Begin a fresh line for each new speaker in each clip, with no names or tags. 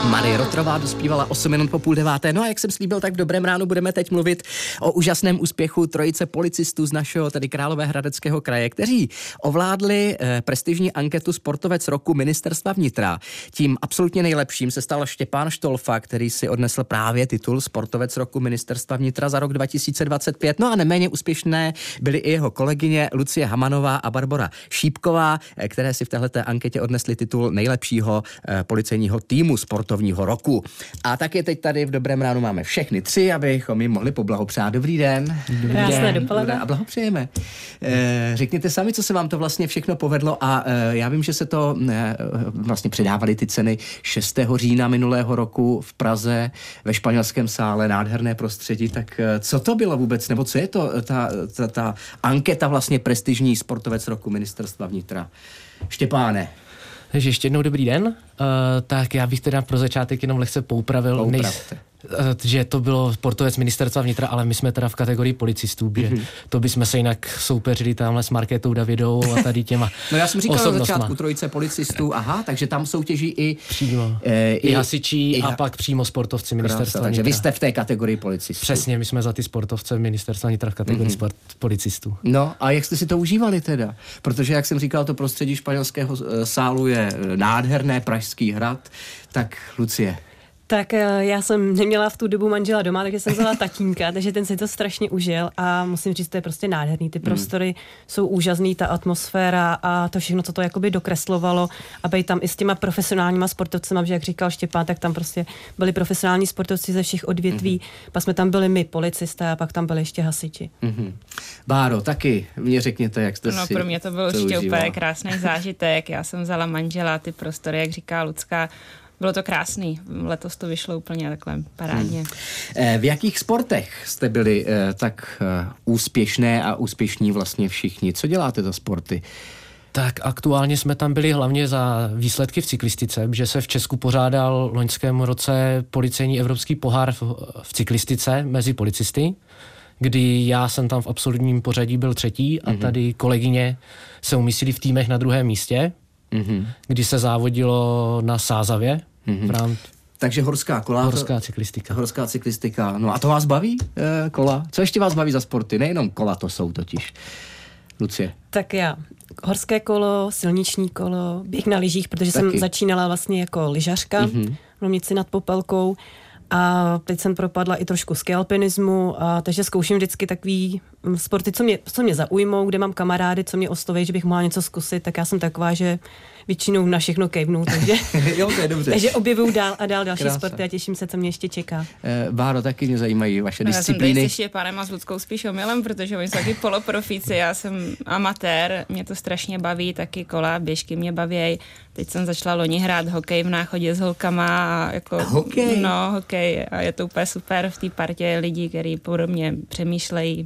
Marie Rotrová dospívala 8 minut po 8:30. No a jak jsem slíbil, tak v Dobrém ránu budeme teď mluvit o úžasném úspěchu trojice policistů z našeho, tedy Královéhradeckého kraje, kteří ovládli prestižní anketu Sportovec roku Ministerstva vnitra. Tím absolutně nejlepším se stal Štěpán Štolfa, který si odnesl právě titul Sportovec roku Ministerstva vnitra za rok 2025. No a neméně úspěšné byly i jeho kolegyně Lucie Hamanová a Barbora Šípková, které si v téhleté anketě odnesly titul nejlepšího policejního týmu sportovního roku. A taky teď tady v Dobrém ránu máme všechny tři, abychom jim mohli poblahopřát. Dobrý den.
Krásné dopoledne.
A blahopřejeme. Řekněte sami, co se vám to vlastně všechno povedlo a já vím, že se to vlastně předávaly ty ceny 6. října minulého roku v Praze ve Španělském sále, nádherné prostředí, tak co to bylo vůbec, nebo co je to ta anketa vlastně prestižní Sportovec roku Ministerstva vnitra? Štěpáne.
Takže ještě jednou dobrý den. Tak já bych teda pro začátek jenom lehce poupravil, že to bylo Sportovec Ministerstva vnitra, ale my jsme teda v kategorii policistů, že to bychom se jinak soupeřili tamhle s Markétou Davidovou a tady těma
No já jsem říkal na
osobnostma.
začátku trojice policistů, aha, takže tam soutěží i
Přímo. I hasičí a pak přímo sportovci Ministerstva
takže
vnitra.
vy jste v té kategorii policistů.
Přesně, my jsme za ty sportovce Ministerstva vnitra v kategorii policistů.
No a jak jste si to užívali teda? Protože, jak jsem říkal, to prostředí španělského sálu je nádherné, Pražský hrad. Tak Lucie.
Tak já jsem neměla v tu dobu manžela doma, takže jsem vzala tatínka, takže ten si to strašně užil a musím říct, to je prostě nádherný. Ty prostory jsou úžasný, ta atmosféra a to všechno, co to jakoby dokreslovalo a být tam i s těma profesionálníma sportovcema, že jak říkal Štěpán, tak tam prostě byli profesionální sportovci ze všech odvětví, pak jsme tam byli my policisté a pak tam byli ještě hasiči.
Báro, taky mě řekněte, jak jste si
pro mě to byl určitě úplně krásný zážitek. Já jsem vzala manžela, ty prostory, jak říká Lucka, bylo to krásný. Letos to vyšlo úplně takhle parádně.
V jakých sportech jste byli tak úspěšné a úspěšní vlastně všichni? Co děláte za sporty?
Tak aktuálně jsme tam byli hlavně za výsledky v cyklistice, že se v Česku pořádal v loňském roce policejní evropský pohár v cyklistice mezi policisty, kdy já jsem tam v absolutním pořadí byl 3. a tady kolegyně se umístily v týmech na 2. místě, kdy se závodilo na Sázavě.
Takže horská kola.
Horská cyklistika.
No a to vás baví, kola? Co ještě vás baví za sporty? Nejenom kola to jsou totiž. Lucie.
Tak já. Horské kolo, silniční kolo, běh na lyžích, protože jsem začínala vlastně jako lyžařka v Lomnici nad Popelkou. A teď jsem propadla i trošku skialpinismu, takže zkouším vždycky takový sporty, co mě zaujmou, kde mám kamarády, co mě osloví, že bych mohla něco zkusit, tak já jsem taková, že většinou na všechno kejvnu, takže,
jo, to je dobře.
Takže objevuju dál a dál další sporty a těším se, co mě ještě čeká.
Báro, taky mě zajímají vaše disciplíny.
Já jsem tady s Štěpánem a s Luckou spíš omylem, protože oni jsou taky poloprofíci, já jsem amatér, mě to strašně baví, taky kola, běžky mě baví. Teď jsem začala loni hrát hokej v Náchodě s holkama a jako hokej a je to úplně super v té partě lidí, kteří podobně přemýšlejí.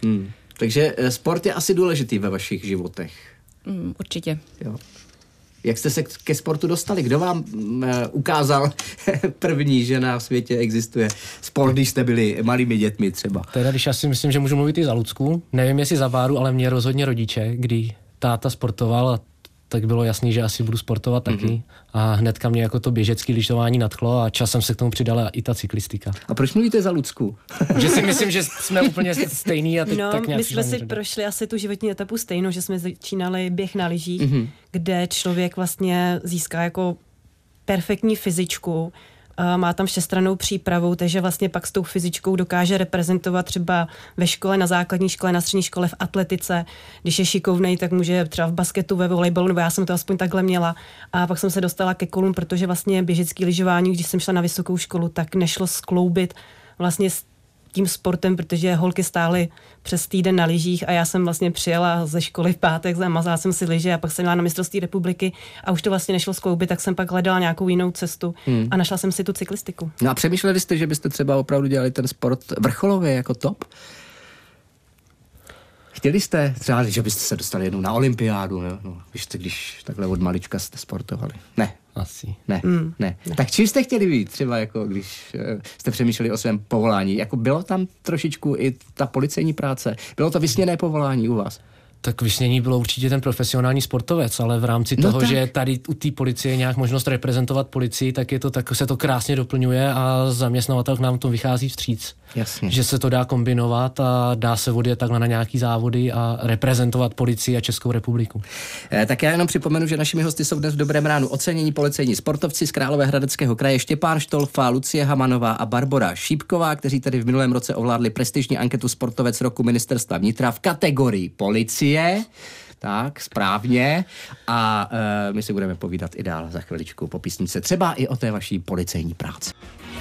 Takže sport je asi důležitý ve vašich životech.
Určitě.
Jo. Jak jste se ke sportu dostali? Kdo vám ukázal první, že na světě existuje sport, když jste byli malými dětmi třeba?
Teda, když já si myslím, že můžu mluvit i za Lucku, nevím jestli za Báru, ale mě rozhodně rodiče, kdy táta sportoval a tak bylo jasný, že asi budu sportovat taky. A hnedka mě jako to běžecké lyžování nadchlo a časem se k tomu přidala i ta cyklistika.
A proč mluvíte za Lucku?
Že si myslím, že jsme úplně stejný a teď tak nějak
my jsme si prošli asi tu životní etapu stejnou, že jsme začínali běh na lyžích, kde člověk vlastně získá jako perfektní fyzičku, má tam všestrannou přípravu, takže vlastně pak s tou fyzičkou dokáže reprezentovat třeba ve škole, na základní škole, na střední škole, v atletice. Když je šikovnej, tak může třeba v basketu, ve volejbalu, nebo já jsem to aspoň takhle měla. A pak jsem se dostala ke kolům, protože vlastně běžecký lyžování, když jsem šla na vysokou školu, tak nešlo skloubit vlastně s tím sportem, protože holky stály přes týden na lyžích a já jsem vlastně přijela ze školy v pátek, zamazala jsem si lyže a pak jsem měla na mistrovství republiky a už to vlastně nešlo skloubit, tak jsem pak hledala nějakou jinou cestu a našla jsem si tu cyklistiku.
No a přemýšleli jste, že byste třeba opravdu dělali ten sport vrcholově jako top? Chtěli jste třeba, že byste se dostali jednou na olympiádu, no, když takhle od malička jste sportovali? Ne.
Asi.
Ne. Tak čím jste chtěli být třeba, jako když jste přemýšleli o svém povolání? Jako bylo tam trošičku i ta policejní práce? Bylo to vysněné povolání u vás?
Tak vysnění bylo určitě ten profesionální sportovec, ale v rámci toho, že tady u té policie je nějak možnost reprezentovat policii, tak je to tak se to krásně doplňuje a zaměstnavatel k nám to vychází vstříc.
Jasně.
Že se to dá kombinovat a dá se odjet takhle na nějaký závody a reprezentovat policii a Českou republiku.
Tak já jenom připomenu, že našimi hosty jsou dnes v Dobrém ránu ocenění policejní sportovci z Královéhradeckého kraje Štěpán Štolfa, Lucie Hamanová a Barbora Šípková, kteří tady v minulém roce ovládli prestižní anketu Sportovec roku Ministerstva vnitra v kategorii policie. Tak, správně. A my si budeme povídat i dál za chviličku po písničce, třeba i o té vaší policejní práci.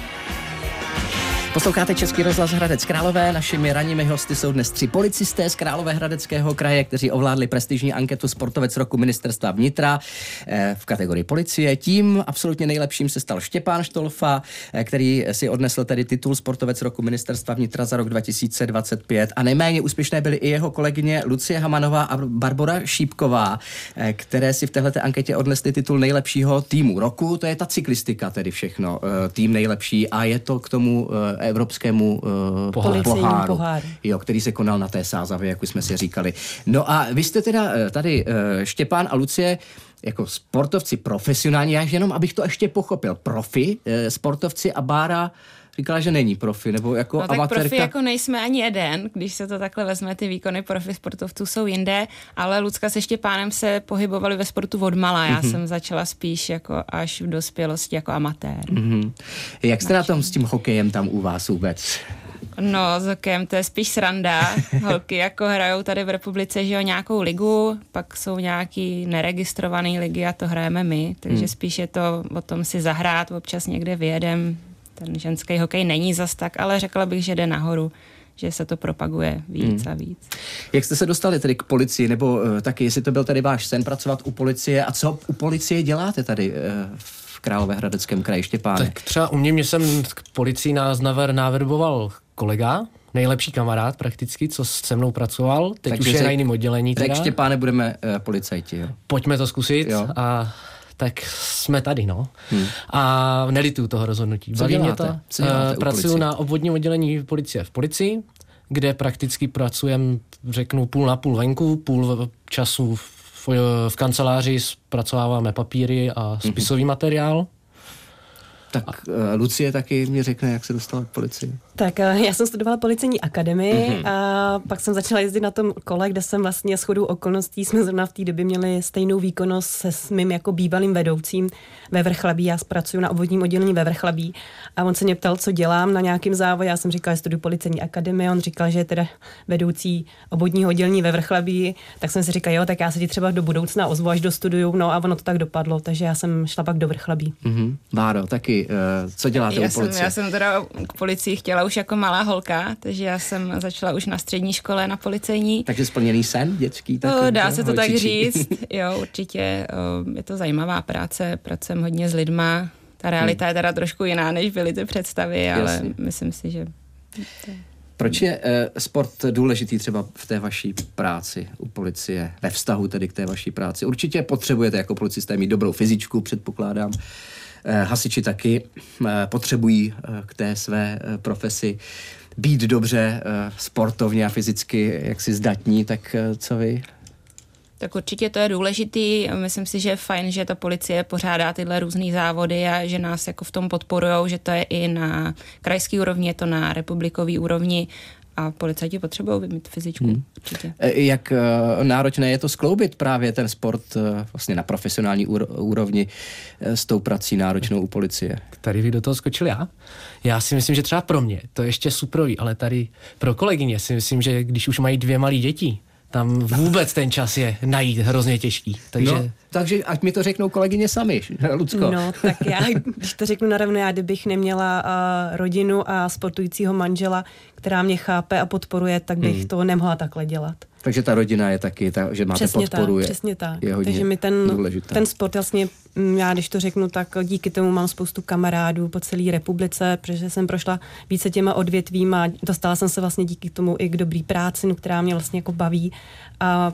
Posloucháte Český rozhlas Hradec Králové. Našimi ranními hosty jsou dnes 3 policisté z Královéhradeckého kraje, kteří ovládli prestižní anketu Sportovec roku Ministerstva vnitra v kategorii policie. Tím absolutně nejlepším se stal Štěpán Štolfa, který si odnesl tedy titul Sportovec roku Ministerstva vnitra za rok 2025. A nejméně úspěšné byly i jeho kolegyně Lucie Hamanová a Barbora Šípková, které si v téhleté anketě odnesly titul nejlepšího týmu roku. To je ta cyklistika tedy všechno, tým nejlepší, a je to k tomu evropskému poháru, jo, který se konal na té Sázavě, jak už jsme si říkali. No a vy jste teda tady Štěpán a Lucie jako sportovci profesionální, já jenom abych to ještě pochopil, profi sportovci, a Bára říkala, že není profi, nebo jako
no, tak
amatérka.
profi jako nejsme ani jeden, když se to takhle vezme, ty výkony profi sportovců jsou jinde, ale Lucka se Štěpánem se pohybovali ve sportu odmala. Já jsem začala spíš jako až v dospělosti jako amatér.
Jak jste na tom s tím hokejem tam u vás vůbec?
No, s hokejem to je spíš sranda. Holky jako hrajou tady v republice, že jo, nějakou ligu, pak jsou nějaký neregistrovaný ligy a to hrajeme my, takže spíš je to o tom si zahrát, občas někde vyjedem. Ten ženský hokej není zas tak, ale řekla bych, že jde nahoru, že se to propaguje víc a víc.
Jak jste se dostali tedy k policii, nebo taky, jestli to byl tady váš sen pracovat u policie, a co u policie děláte tady v Královéhradeckém kraji, Štěpáne?
Tak třeba u mě jsem k policii náverboval kolega, nejlepší kamarád prakticky, co se mnou pracoval, teď takže už je na jiném oddělení.
Tak Štěpáne, budeme policajti, jo?
Pojďme to zkusit, jo. A tak jsme tady, no. A nelituju toho rozhodnutí.
Co děláte?
Pracuji na obvodním oddělení policie v policii, kde prakticky pracujem, řeknu, půl na půl venku, půl času v kanceláři, zpracováváme papíry a spisový materiál.
Tak Lucie taky mě řekne, jak se dostala k policii.
Tak já jsem studovala policejní akademii a pak jsem začala jezdit na tom kole, kde jsem vlastně shodou okolností, jsme zrovna v té době měli stejnou výkonnost se mým jako bývalým vedoucím ve Vrchlabí. Já pracuji na obvodním oddělení ve Vrchlabí a on se mě ptal, co dělám na nějakém závodě. Já jsem říkala, že studuji policejní akademii, on říkal, že je teda vedoucí obvodního oddělení ve Vrchlabí, tak jsem si říkala, jo, tak já se ti třeba do budoucna ozvu, až dostuduju, no a ono to tak dopadlo, takže já jsem šla pak do Vrchlabí.
Báro, taky co děláte u policie?
Já jsem teda k policii chtěla už jako malá holka, takže já jsem začala už na střední škole na policejní.
Takže splněný sen dětský?
Dá se to tak říct. Jo, určitě. Je to zajímavá práce, pracujeme hodně s lidma. Ta realita je teda trošku jiná, než byly ty představy, ale jasně. Myslím si, že...
Proč je sport důležitý třeba v té vaší práci u policie, ve vztahu tedy k té vaší práci? Určitě potřebujete jako policisté mít dobrou fyzičku, předpokládám. Hasiči taky potřebují k té své profesi být dobře sportovně a fyzicky jaksi zdatní, tak co vy?
Tak určitě to je důležitý. Myslím si, že je fajn, že ta policie pořádá tyhle různý závody a že nás jako v tom podporujou, že to je i na krajský úrovni, je to na republikový úrovni a policajti potřebují mít fyzičku. Určitě.
Jak náročné je to skloubit právě ten sport vlastně na profesionální úrovni s tou prací náročnou u policie?
Tady vy do toho skočil já. Já si myslím, že třeba pro mě to je ještě superový, ale tady pro kolegyně si myslím, že když už mají 2 malé děti, tam vůbec ten čas je najít hrozně těžký.
Takže ať mi to řeknou kolegyně sami, Lucko.
No, tak já, když to řeknu naravno, já kdybych neměla rodinu a sportujícího manžela, která mě chápe a podporuje, tak bych to nemohla takhle dělat.
Takže ta rodina je taky, že máte podporu.
Přesně tak.
Je hodně
takže mi ten sport vlastně, já když to řeknu, tak díky tomu mám spoustu kamarádů po celé republice, protože jsem prošla více těma odvětvíma a dostala jsem se vlastně díky tomu i k dobrý práci, která mě vlastně jako baví. A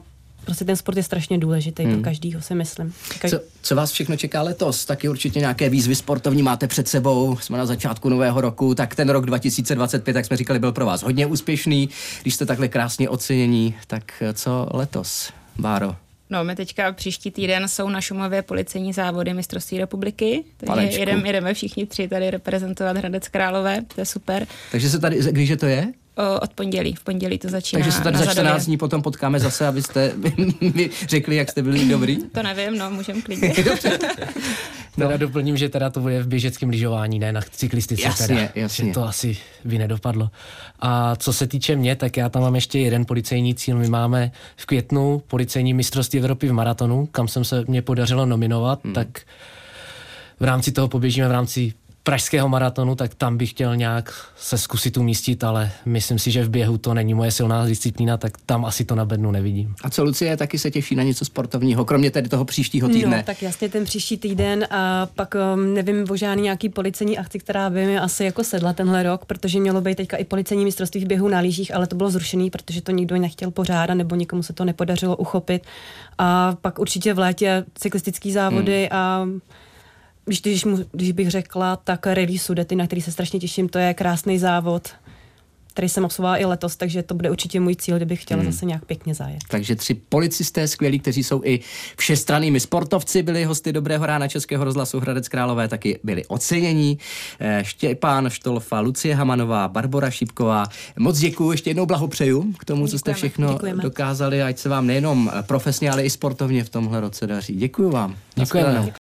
prostě ten sport je strašně důležitý pro každýho, si myslím.
Co vás všechno čeká letos? Taky určitě nějaké výzvy sportovní máte před sebou. Jsme na začátku nového roku, tak ten rok 2025, jak jsme říkali, byl pro vás hodně úspěšný. Když jste takhle krásně ocenění, tak co letos, Báro?
No, my teďka příští týden jsou na Šumavě policejní závody mistrovství republiky, takže jedeme všichni 3 tady reprezentovat Hradec Králové, to je super.
Takže se tady, když je to je?
Od pondělí, v pondělí to začíná.
Takže se tady za 14 dní potom potkáme zase, abyste mi řekli, jak jste byli dobrý?
To nevím, no, můžeme klidně.
Teda doplním, že teda to bude v běžeckém lyžování, ne na cyklistice.
Jasně.
Že to asi by nedopadlo. A co se týče mě, tak já tam mám ještě jeden policejní cíl. My máme v květnu policejní mistrovství Evropy v maratonu, kam mě podařilo nominovat, tak v rámci toho poběžíme v rámci pražského maratonu, tak tam bych chtěl nějak se zkusit umístit, ale myslím si, že v běhu to není moje silná disciplína, tak tam asi to na bednu nevidím.
A co Lucie, taky se těší na něco sportovního, kromě tedy toho příštího týdne?
No, tak jasně ten příští týden a pak nevím o žádný nějaký policejní akci, která by mi asi jako sedla tenhle rok, protože mělo být teďka i policejní mistrovství v běhu na lyžích, ale to bylo zrušený, protože to nikdo nechtěl pořádat nebo nikomu se to nepodařilo uchopit. A pak určitě v létě cyklistický závody a když bych řekla, tak Rally Sudety, na který se strašně těším, to je krásný závod, který jsem absolvovala i letos, takže to bude určitě můj cíl, kdybych chtěla zase nějak pěkně zajet.
Takže 3 policisté skvělí, kteří jsou i všestrannými sportovci, byli hosty Dobrého rána Českého rozhlasu Hradec Králové, taky byli ocenění. Štěpán Štolfa, Lucie Hamanová, Barbora Šípková. Moc děkuju, ještě jednou blahopřeju k tomu, co jste všechno dokázali, ať se vám nejenom profesně, ale i sportovně v tomhle roce daří. Děkuju vám.
Děkujeme.